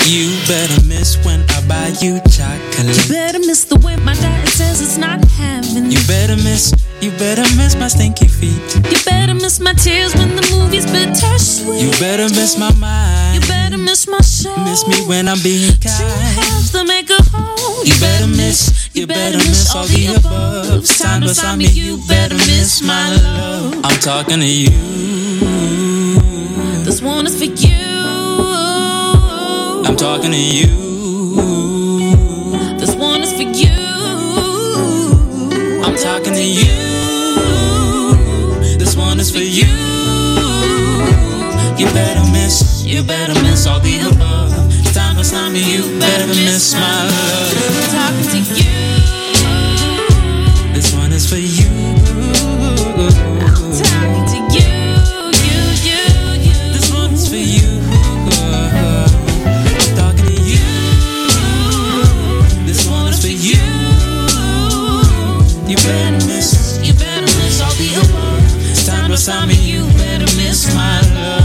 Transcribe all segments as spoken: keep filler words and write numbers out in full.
You better miss when I buy you chocolate. You better miss the way my diet says it's not heaven. You better miss, you better miss my stinky feet. You better miss my tears when the movie's bittersweet. You better miss my mind. You better miss my soul. Miss me when I'm being kind. Two halves to make a whole. You better miss, you better miss all the above. Stand beside me, you better miss my love. I'm talking to you. This one is for you. I'm talking to you. This one is for you. I'm talking to you. This one is for you. You better miss, you better miss all the above. Time beside me, you better miss my love. I'm talking to you. This one is for you. I'm talking to you, you, you, you. This one is for you. I'm talking to you. This one is for you. You better miss, you better miss all the above. Time beside me, you better miss my love.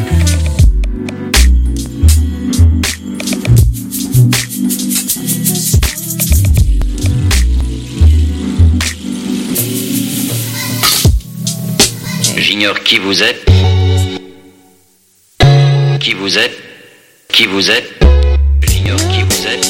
J'ignore qui vous êtes. Qui vous êtes. Qui vous êtes. J'ignore qui vous êtes.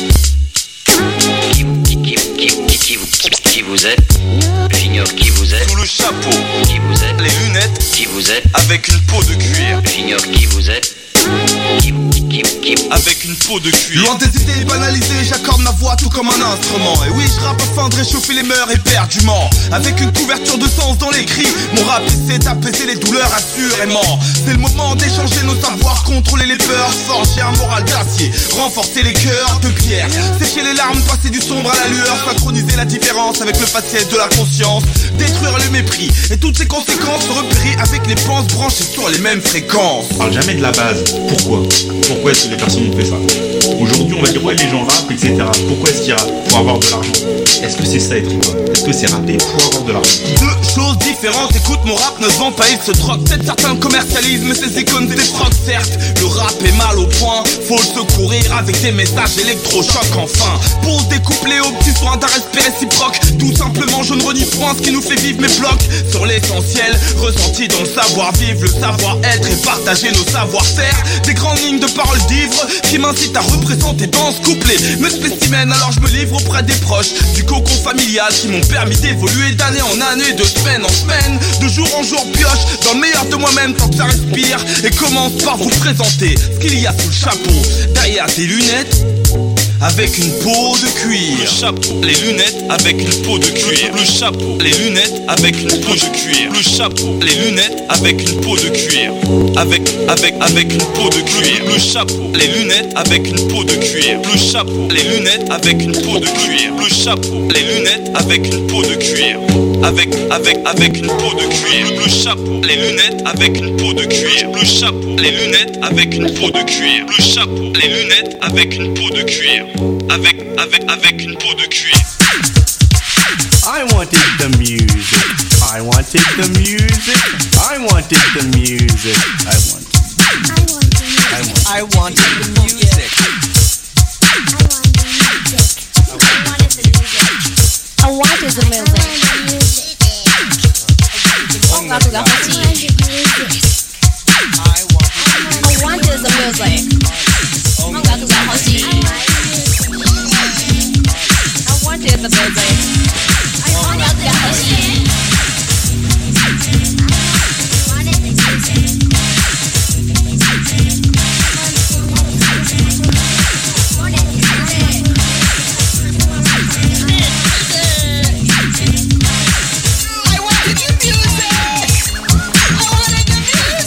Qui, qui, qui, qui, qui, qui, qui vous êtes. J'ignore qui vous êtes. Sous le chapeau. Qui vous êtes. Les lunettes. Qui vous êtes. Avec une peau de cuir. J'ignore qui vous êtes. Qui, qui, qui, avec une peau de cuir. Loin des idées banalisées, j'accorde ma voix tout comme un instrument. Et oui, je rappe afin de réchauffer les mœurs éperdument. Avec une couverture de sens dans les cris, mon rap essaie d'apaiser les douleurs assurément. C'est le moment d'échanger nos savoirs, contrôler les peurs, forger un moral d'acier, renforcer les cœurs de pierre, sécher les larmes, passer du sombre à la lueur, synchroniser la différence avec le faciès de la conscience, détruire le mépris et toutes ses conséquences, repérer avec les penses branchées sur les mêmes fréquences. On parle jamais de la base. Pourquoi Pourquoi est-ce que les personnes ont fait ça? Aujourd'hui, on va dire ouais, les gens rappent, et cetera. Pourquoi est-ce qu'ils rappent? Pour avoir de l'argent. Est-ce que c'est ça être humain? Est-ce que c'est rapper pour avoir de l'argent? Deux choses différentes, écoute, mon rap ne se vend pas, il se drogue. Peut-être certains commercialisent, mais ces icônes des frocs, certes. Le rap est mal au point, faut le secourir avec des messages électrochocs, enfin. Pour découpler au petit soin d'un respect réciproque. Tout simplement, je ne renie point ce qui nous fait vivre mes blocs. Sur l'essentiel, ressenti dans le savoir-vivre, le savoir-être et partager nos savoir-faire. Des grandes lignes de paroles d'ivre qui m'incitent à représenter dans ce couplet mes spécimens, alors je me livre auprès des proches du cocon familial qui m'ont permis d'évoluer d'année en année, de semaine en semaine, de jour en jour pioche dans le meilleur de moi-même tant que ça respire. Et commence par vous présenter ce qu'il y a sous le chapeau, derrière tes lunettes avec une peau de cuir. Le chapeau, les lunettes avec une peau de cuir. Le chapeau, les lunettes avec une peau de cuir. Le chapeau, les lunettes avec une peau de cuir. Avec, avec, avec une peau de cuir. Le chapeau, les lunettes avec une peau de cuir. Le chapeau, les lunettes avec une peau de cuir. Le chapeau, les lunettes avec une peau de cuir. Avec, avec, avec une peau de cuir. Le chapeau, les lunettes avec une peau de cuir. Le chapeau, les lunettes avec une peau de cuir. Le chapeau, les lunettes avec une peau de cuir. Avec, avec, avec une peau de cuir. I wanted the music. I wanted the music. I wanted the music. I wanted. I wanted the music. I wanted the music. I wanted the music. I wanted the music. Did the music. I wanted the music. I wanted the music.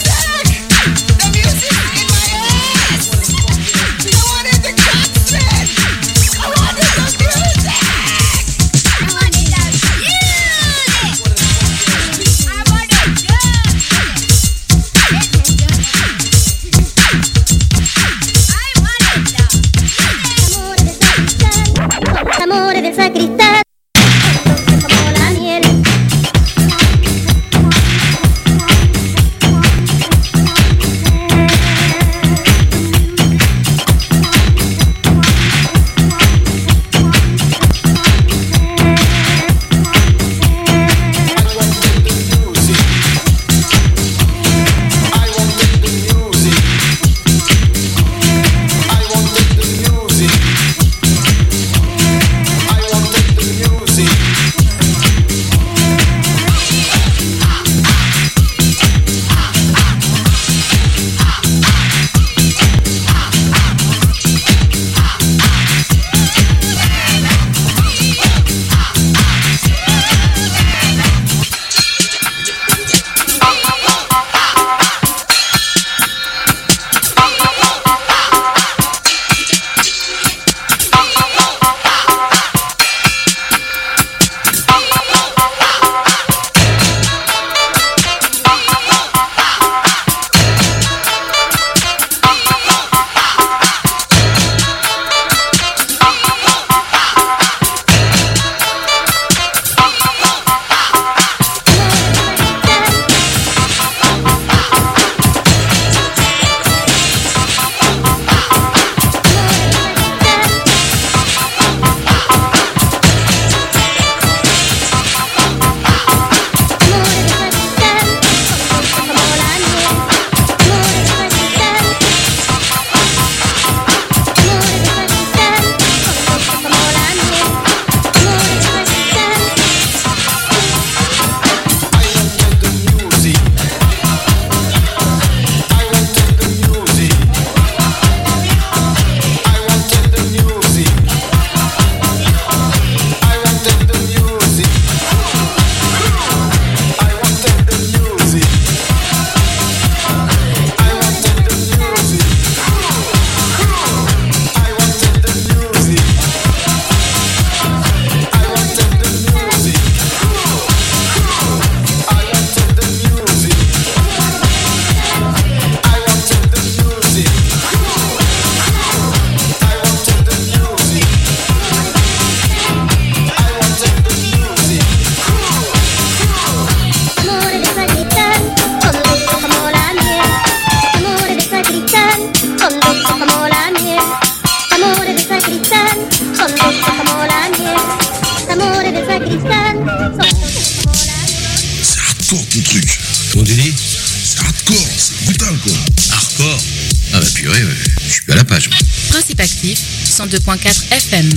Hardcore. Ah bah purée, ouais, je suis à la page. Moi. Principe actif, cent deux point quatre F M.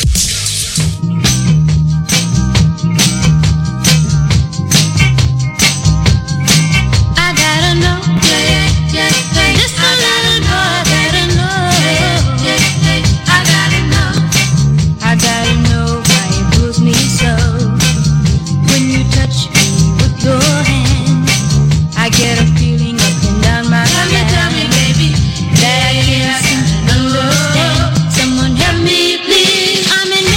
Someone help me, please. I'm in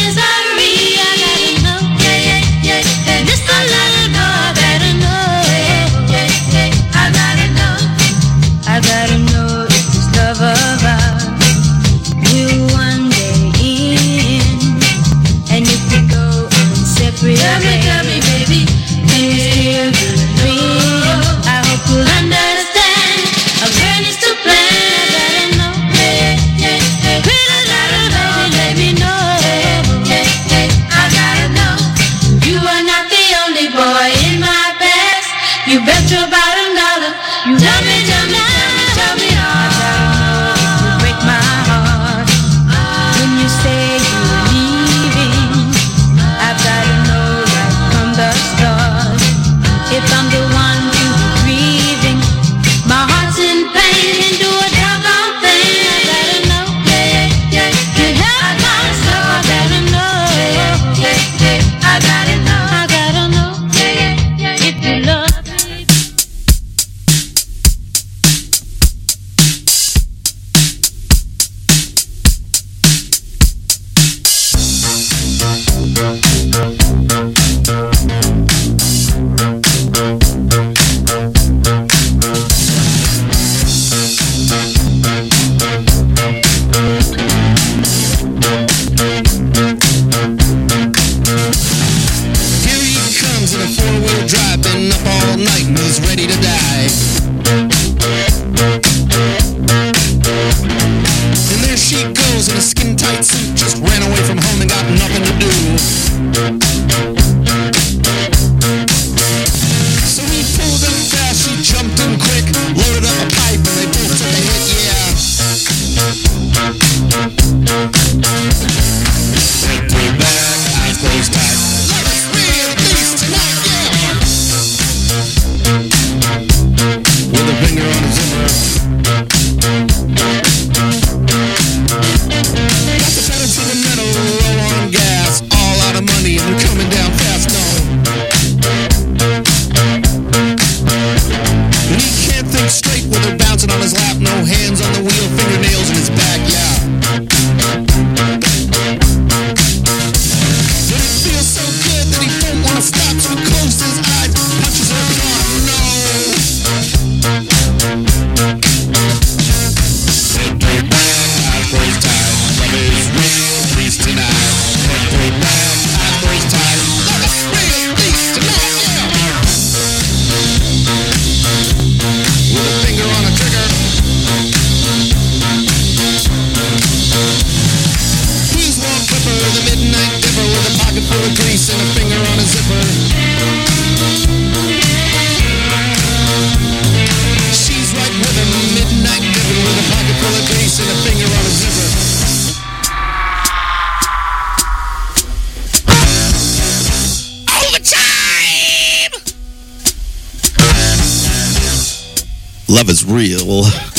Love is real.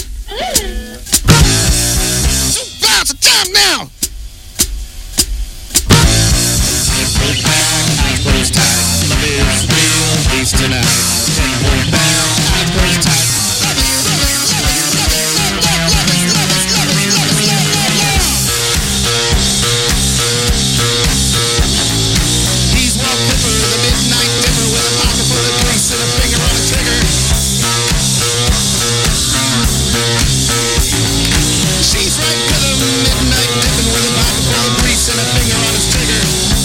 Now's the time now. Love is real, please tonight. Hold back, eyes closed tight. Love is, love is, love is, love is, love, love, love is, love is, love is, love is, love, love, love. He's Walt Pepper, the midnight dipper, with a pocket full of grease and a finger on the trigger. She's right with a midnight dipping, with a pocket full of grease and a finger on his trigger.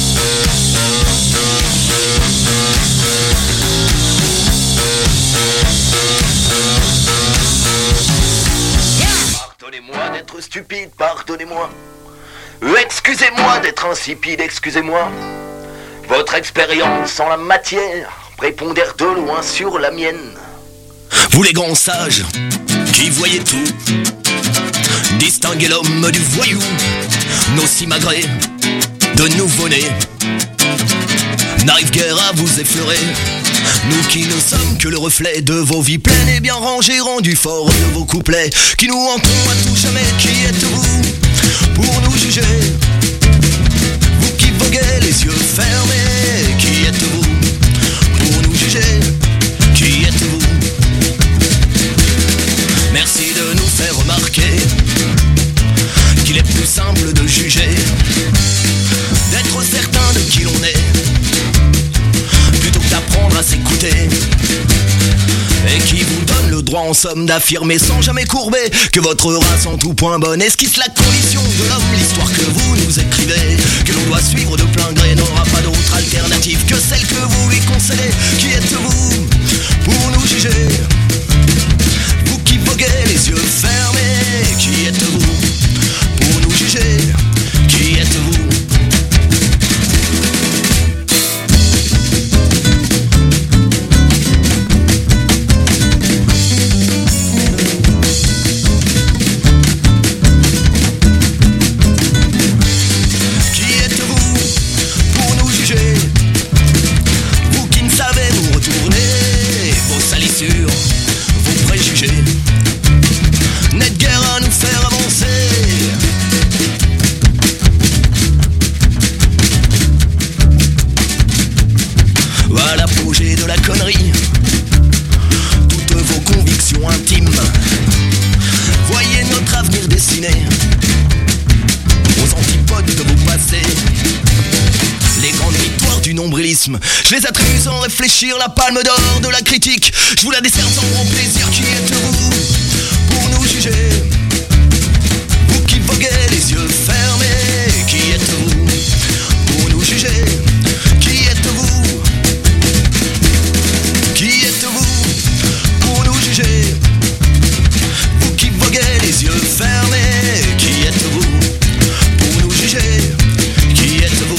Pardonnez-moi d'être stupide, pardonnez-moi. Euh, excusez-moi d'être insipide, excusez-moi. Votre expérience en la matière prépondère de loin sur la mienne. Vous les grands sages, qui voyait tout, distinguer l'homme du voyou, nos simagrées de nouveau-nés n'arrive guère à vous effleurer. Nous qui ne sommes que le reflet de vos vies pleines et bien rangées, rendues forts de vos couplets, qui nous hantons à tout jamais. Qui êtes-vous pour nous juger? Vous qui voguez les yeux fermés, qui êtes-vous pour nous juger? Qui êtes-vous? Merci de nous faire remarquer qu'il est plus simple de juger, d'être certain de qui l'on est, plutôt que d'apprendre à s'écouter, et qui vous donne le droit en somme d'affirmer sans jamais courber que votre race en tout point bonne esquisse la condition de l'homme. L'histoire que vous nous écrivez, que l'on doit suivre de plein gré, n'aura pas d'autre alternative que celle que vous lui concédez. Qui êtes-vous pour nous juger? Vous qui voguez les yeux fermés, qui êtes-vous pour nous juger? Qui êtes-vous? Vos préjugés n'êtes guère à nous faire avancer. À l'apogée de la connerie, toutes vos convictions intimes, voyez notre avenir dessiné aux antipodes de vos passés. Les grandes victoires du nombrilisme, je les attribue sans réfléchir, la palme d'or de la critique, je vous la décerne sans grand plaisir. Qui êtes-vous pour nous juger? Vous qui voguez les yeux fermés, qui êtes-vous pour nous juger? Qui êtes-vous? Qui êtes-vous pour nous juger? Vous qui voguez les yeux fermés, qui êtes-vous pour nous juger? Qui êtes-vous?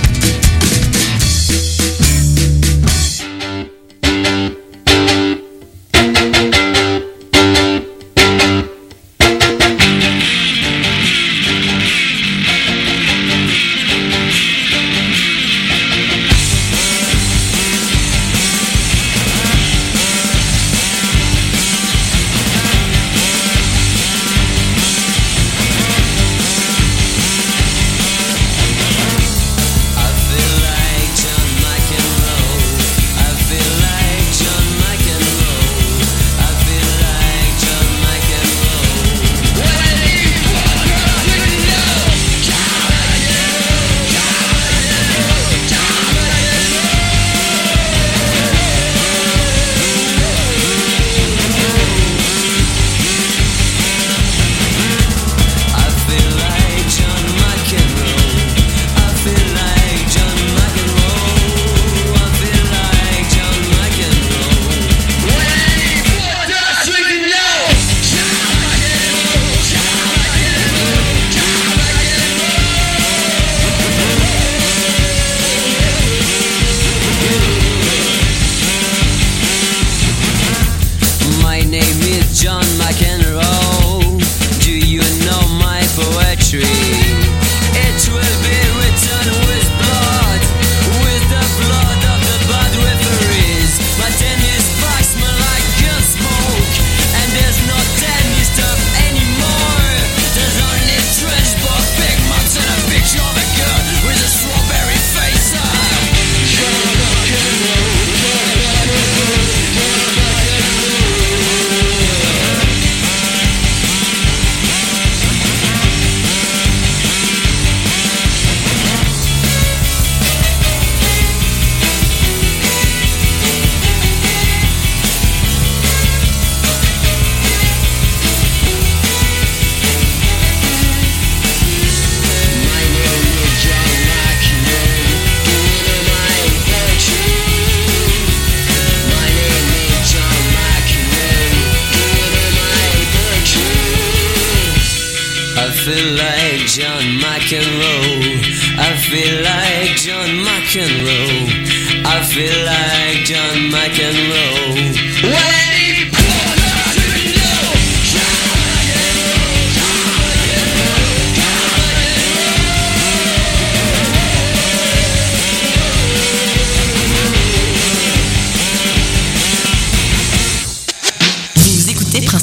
feel like John McEnroe. I feel like John McEnroe. I feel like John McEnroe. When he put us in the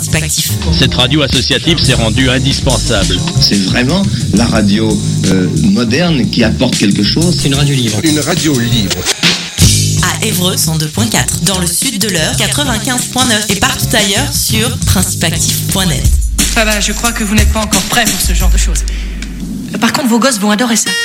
Principe Actif. Cette radio associative s'est rendue indispensable. C'est vraiment la radio euh, moderne qui apporte quelque chose. C'est une radio libre. Une radio libre. À Évreux, cent deux point quatre. Dans le sud de l'Eure, quatre-vingt-quinze point neuf. Et partout ailleurs sur principe actif point net. Ah bah, je crois que vous n'êtes pas encore prêts pour ce genre de choses. Par contre, vos gosses vont adorer ça.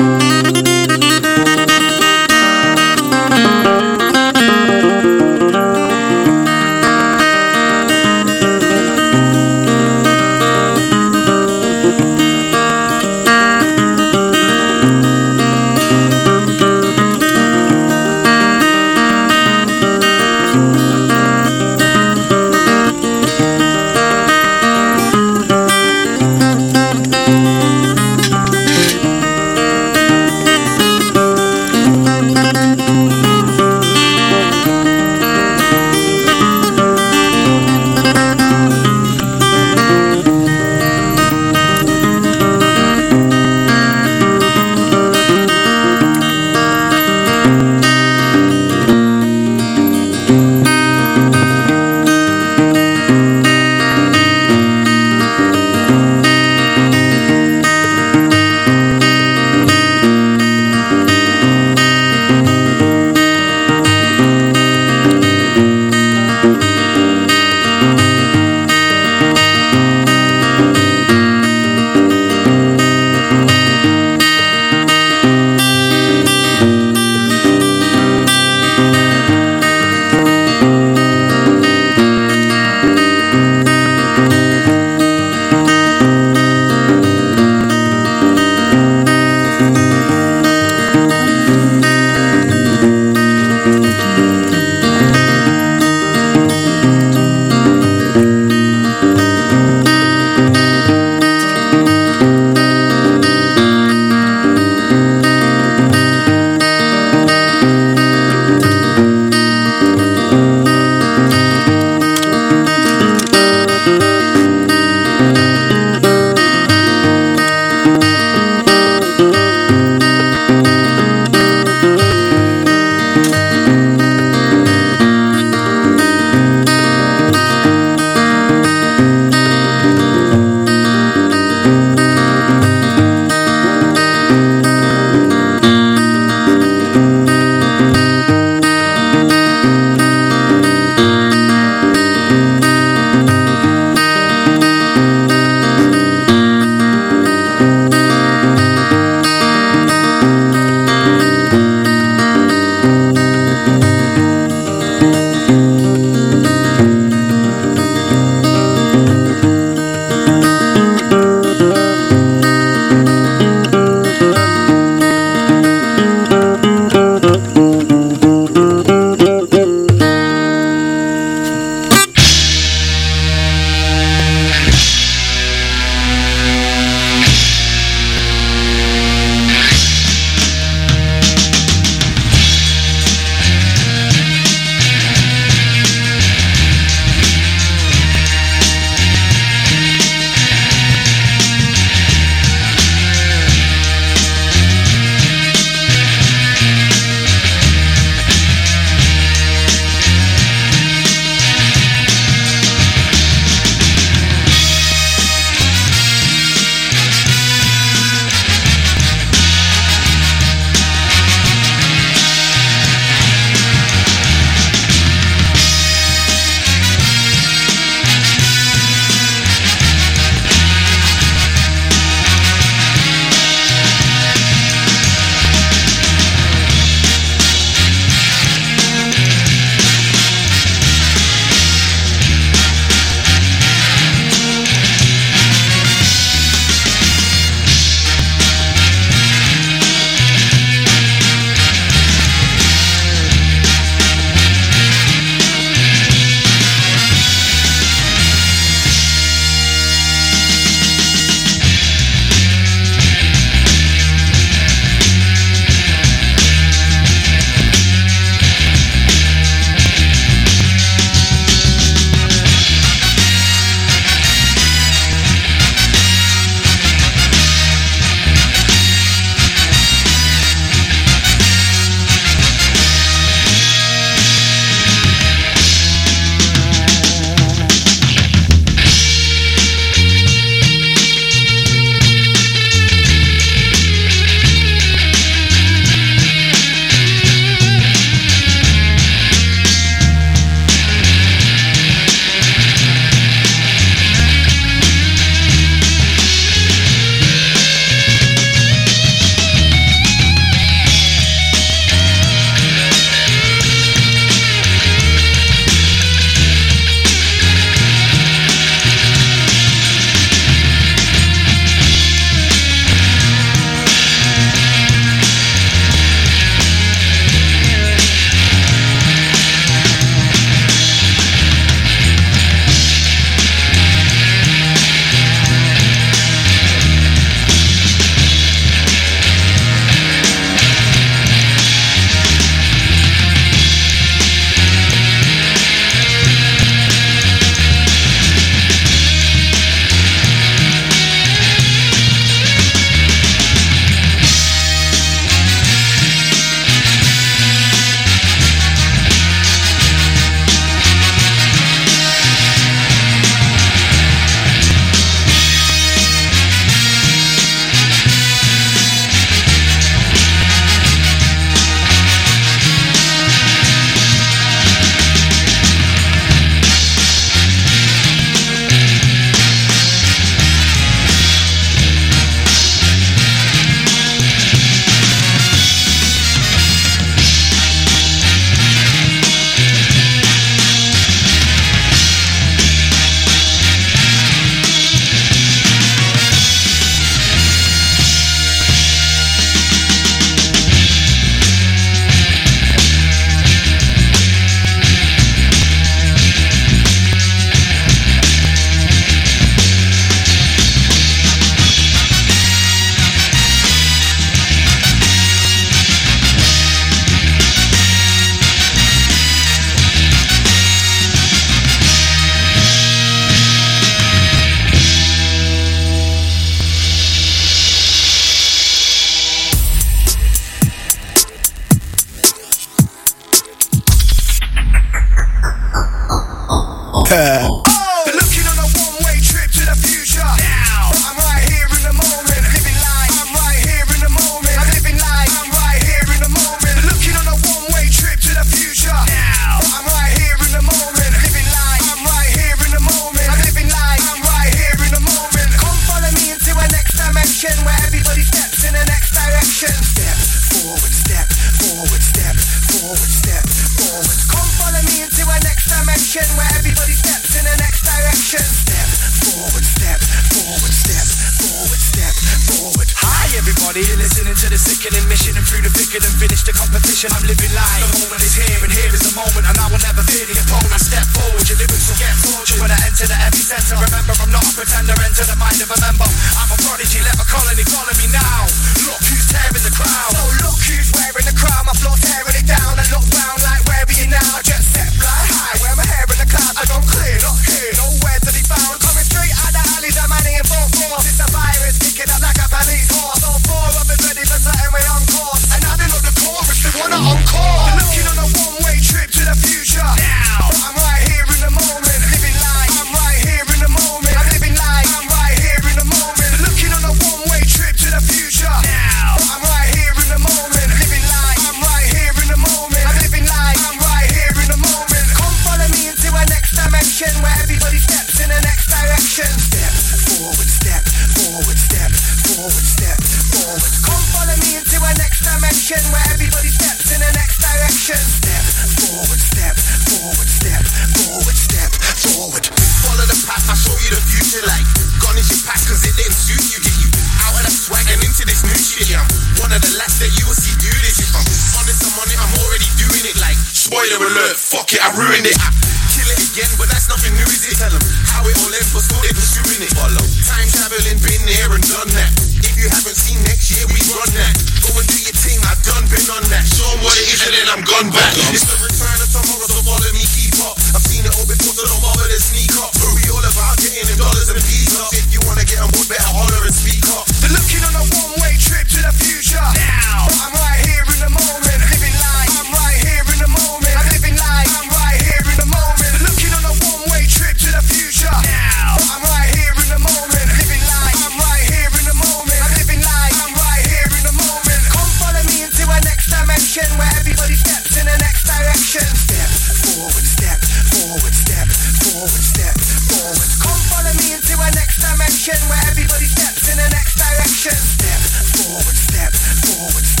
dimension where everybody steps in the next direction. Step forward, step forward, step forward, step forward. Hi everybody, you're listening to the sickening mission, and through the thick and finish the competition. I'm living life. The moment is here, and here is the moment, and I will never fear the opponent. Step forward, your lyrics will get tortured when I enter the epicenter. Remember, I'm not a pretender. Enter the mind of a member. I'm a prodigy. Let my colony follow me now. Look who's tearing the crown. So look who's wearing the crown. My floor tearing it down. I look round like where are you now? I just step fly high. Wear my hair in the clouds. I don't clear, not here. Nowhere to be found. Coming straight out the alleys. I'm money in full force. It's a virus kicking up like a police horse. All four of us ready for something way on course. And I didn't know the chorus. They wanna encore. They're looking on a one-way trip to the future. Now, but I'm right here in the moment. Living life. I'm right here in the moment. I'm living life. I'm right here in the moment. They're looking on a one-way trip to the future. Now, but I'm right here in the moment. Living life. I'm right here in the moment. I'm living life. I'm right here in the moment. Come follow me into a next dimension where everybody steps in the next direction. Step forward, step forward, step forward, step forward. Come follow me into a next dimension where everybody steps in the next direction. Step forward, step forward, step forward, step forward. Follow the path, I'll show you the future. Like, gone is your past cause it didn't suit you. Get you out of that swag and into this new shit. Yeah, I'm one of the last that you will see do this. If I'm honest, I'm on it, I'm already doing it. Like, spoiler alert, fuck it, I ruined it. I kill it again, but that's nothing new, is it? Tell them how it all ends, but still they pursuing it. Follow. Time traveling, been here and done that. If you haven't seen next year, we run that. Go and do your thing, I've done, been on that. Show them what it is and then I'm gone back. It's the return of tomorrow, so follow me, keep up. I've seen it all before, so don't bother to sneak up. We all about getting them dollars and peas up. If you wanna get on board, better holler and speak up. They're looking on a one-way trip to the future. Now, but I'm right here in the moment. Living life. I'm right here in the moment. I'm living life. I'm right here in the moment. They're looking on a one-way trip to the future. Now, but I'm right here in the moment. Living life. I'm right here in the moment. I'm living life. I'm right here in the moment. Come follow me into a next dimension where everybody steps in the next direction. Step forward, step forward, step forward, step forward. Come follow me into a next dimension where everybody steps in the next direction. Step forward, step forward, step